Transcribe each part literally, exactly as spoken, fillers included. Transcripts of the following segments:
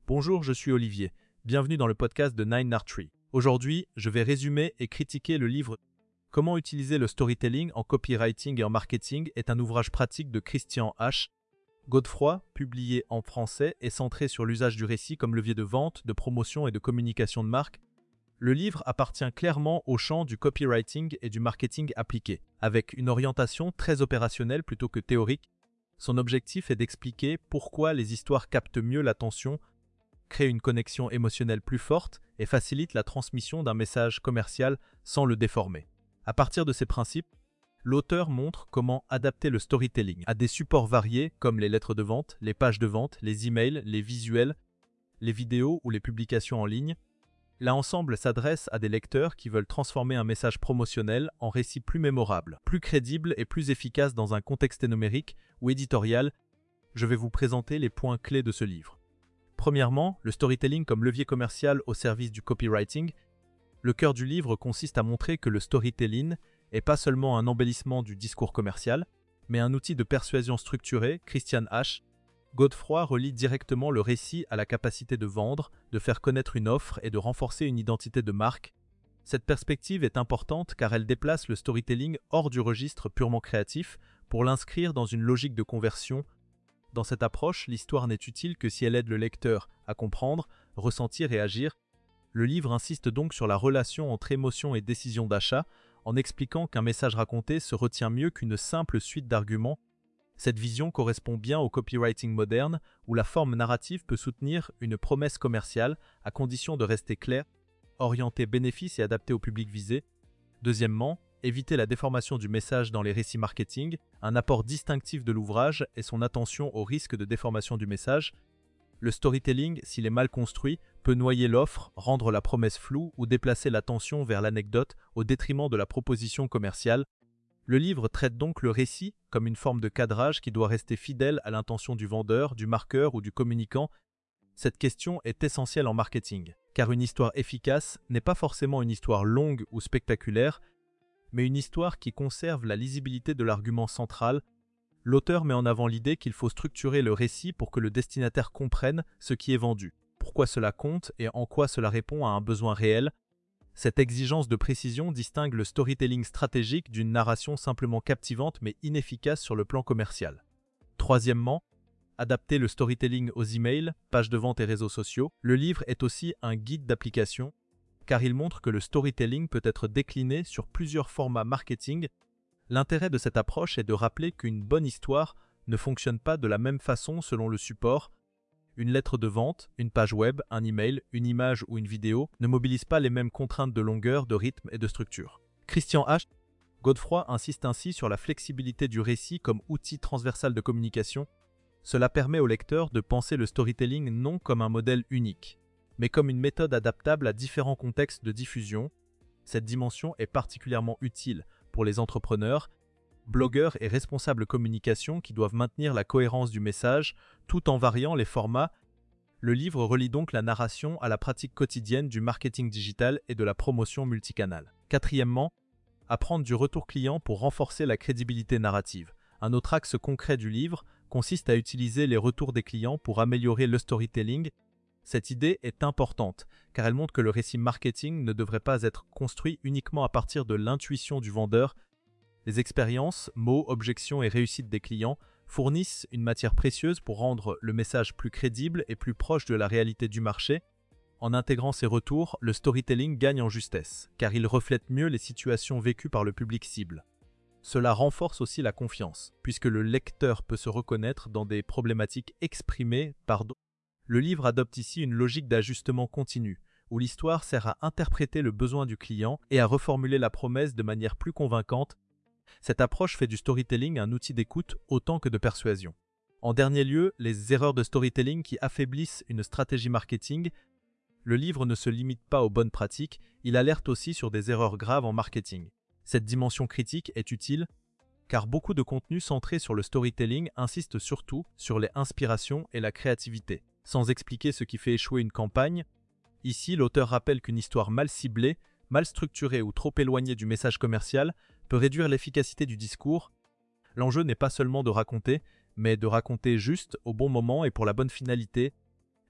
Bonjour, je suis Olivier. Bienvenue dans le podcast de Nine Art Tree. Aujourd'hui, je vais résumer et critiquer le livre Comment utiliser le storytelling en copywriting et en marketing est un ouvrage pratique de Christian H. Godefroy, publié en français, est centré sur l'usage du récit comme levier de vente, de promotion et de communication de marque. Le livre appartient clairement au champ du copywriting et du marketing appliqué, avec une orientation très opérationnelle plutôt que théorique. Son objectif est d'expliquer pourquoi les histoires captent mieux l'attention, créent une connexion émotionnelle plus forte et facilitent la transmission d'un message commercial sans le déformer. À partir de ces principes, l'auteur montre comment adapter le storytelling à des supports variés comme les lettres de vente, les pages de vente, les emails, les visuels, les vidéos ou les publications en ligne. L'ensemble s'adresse à des lecteurs qui veulent transformer un message promotionnel en récit plus mémorable, plus crédible et plus efficace dans un contexte numérique ou éditorial. Je vais vous présenter les points clés de ce livre. Premièrement, le storytelling comme levier commercial au service du copywriting. Le cœur du livre consiste à montrer que le storytelling n'est pas seulement un embellissement du discours commercial, mais un outil de persuasion structuré. Christian H. Godefroy relie directement le récit à la capacité de vendre, de faire connaître une offre et de renforcer une identité de marque. Cette perspective est importante car elle déplace le storytelling hors du registre purement créatif pour l'inscrire dans une logique de conversion. Dans cette approche, l'histoire n'est utile que si elle aide le lecteur à comprendre, ressentir et agir. Le livre insiste donc sur la relation entre émotion et décision d'achat, en expliquant qu'un message raconté se retient mieux qu'une simple suite d'arguments. Cette vision correspond bien au copywriting moderne, où la forme narrative peut soutenir une promesse commerciale, à condition de rester claire, orientée bénéfice et adaptée au public visé. Deuxièmement, éviter la déformation du message dans les récits marketing. Un apport distinctif de l'ouvrage est son attention au risque de déformation du message. Le storytelling, s'il est mal construit, peut noyer l'offre, rendre la promesse floue ou déplacer l'attention vers l'anecdote au détriment de la proposition commerciale. Le livre traite donc le récit comme une forme de cadrage qui doit rester fidèle à l'intention du vendeur, du marqueur ou du communicant. Cette question est essentielle en marketing, car une histoire efficace n'est pas forcément une histoire longue ou spectaculaire, mais une histoire qui conserve la lisibilité de l'argument central. L'auteur met en avant l'idée qu'il faut structurer le récit pour que le destinataire comprenne ce qui est vendu, pourquoi cela compte et en quoi cela répond à un besoin réel. Cette exigence de précision distingue le storytelling stratégique d'une narration simplement captivante mais inefficace sur le plan commercial. Troisièmement, adapter le storytelling aux emails, pages de vente et réseaux sociaux. Le livre est aussi un guide d'application, car il montre que le storytelling peut être décliné sur plusieurs formats marketing. L'intérêt de cette approche est de rappeler qu'une bonne histoire ne fonctionne pas de la même façon selon le support. Une lettre de vente, une page web, un email, une image ou une vidéo ne mobilisent pas les mêmes contraintes de longueur, de rythme et de structure. Christian H. Godefroy insiste ainsi sur la flexibilité du récit comme outil transversal de communication. Cela permet au lecteur de penser le storytelling non comme un modèle unique, mais comme une méthode adaptable à différents contextes de diffusion. Cette dimension est particulièrement utile pour les entrepreneurs, blogueurs et responsables communication qui doivent maintenir la cohérence du message tout en variant les formats. Le livre relie donc la narration à la pratique quotidienne du marketing digital et de la promotion multicanale. Quatrièmement, apprendre du retour client pour renforcer la crédibilité narrative. Un autre axe concret du livre consiste à utiliser les retours des clients pour améliorer le storytelling. Cette idée est importante, car elle montre que le récit marketing ne devrait pas être construit uniquement à partir de l'intuition du vendeur. Les expériences, mots, objections et réussites des clients fournissent une matière précieuse pour rendre le message plus crédible et plus proche de la réalité du marché. En intégrant ces retours, le storytelling gagne en justesse, car il reflète mieux les situations vécues par le public cible. Cela renforce aussi la confiance, puisque le lecteur peut se reconnaître dans des problématiques exprimées par d'autres. Le livre adopte ici une logique d'ajustement continu, où l'histoire sert à interpréter le besoin du client et à reformuler la promesse de manière plus convaincante. Cette approche fait du storytelling un outil d'écoute autant que de persuasion. En dernier lieu, les erreurs de storytelling qui affaiblissent une stratégie marketing. Le livre ne se limite pas aux bonnes pratiques, il alerte aussi sur des erreurs graves en marketing. Cette dimension critique est utile, car beaucoup de contenus centrés sur le storytelling insistent surtout sur les inspirations et la créativité, sans expliquer ce qui fait échouer une campagne. Ici, l'auteur rappelle qu'une histoire mal ciblée, mal structurée ou trop éloignée du message commercial peut réduire l'efficacité du discours. L'enjeu n'est pas seulement de raconter, mais de raconter juste, au bon moment et pour la bonne finalité.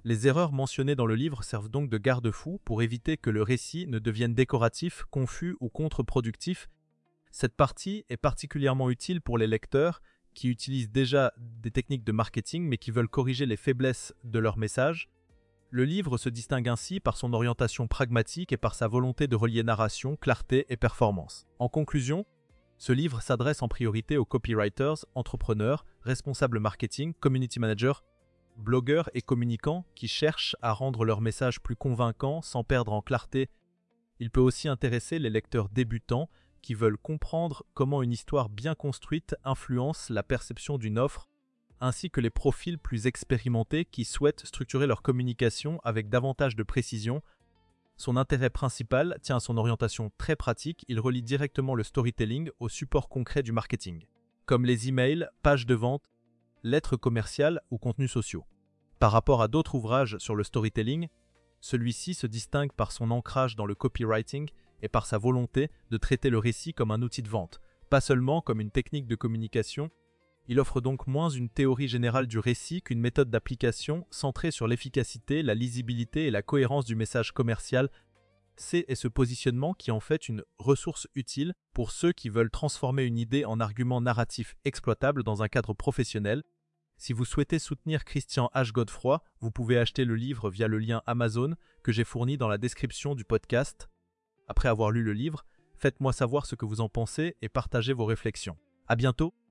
Les erreurs mentionnées dans le livre servent donc de garde-fou pour éviter que le récit ne devienne décoratif, confus ou contre-productif. Cette partie est particulièrement utile pour les lecteurs qui utilisent déjà des techniques de marketing mais qui veulent corriger les faiblesses de leur message. Le livre se distingue ainsi par son orientation pragmatique et par sa volonté de relier narration, clarté et performance. En conclusion, ce livre s'adresse en priorité aux copywriters, entrepreneurs, responsables marketing, community managers, blogueurs et communicants qui cherchent à rendre leur message plus convaincant sans perdre en clarté. Il peut aussi intéresser les lecteurs débutants qui veulent comprendre comment une histoire bien construite influence la perception d'une offre, ainsi que les profils plus expérimentés qui souhaitent structurer leur communication avec davantage de précision. Son intérêt principal tient à son orientation très pratique, il relie directement le storytelling au support concret du marketing, comme les emails, pages de vente, lettres commerciales ou contenus sociaux. Par rapport à d'autres ouvrages sur le storytelling, celui-ci se distingue par son ancrage dans le copywriting et par sa volonté de traiter le récit comme un outil de vente, pas seulement comme une technique de communication. Il offre donc moins une théorie générale du récit qu'une méthode d'application centrée sur l'efficacité, la lisibilité et la cohérence du message commercial. C'est ce positionnement qui en fait une ressource utile pour ceux qui veulent transformer une idée en argument narratif exploitable dans un cadre professionnel. Si vous souhaitez soutenir Christian H. Godefroy, vous pouvez acheter le livre via le lien Amazon que j'ai fourni dans la description du podcast. Après avoir lu le livre, faites-moi savoir ce que vous en pensez et partagez vos réflexions. À bientôt!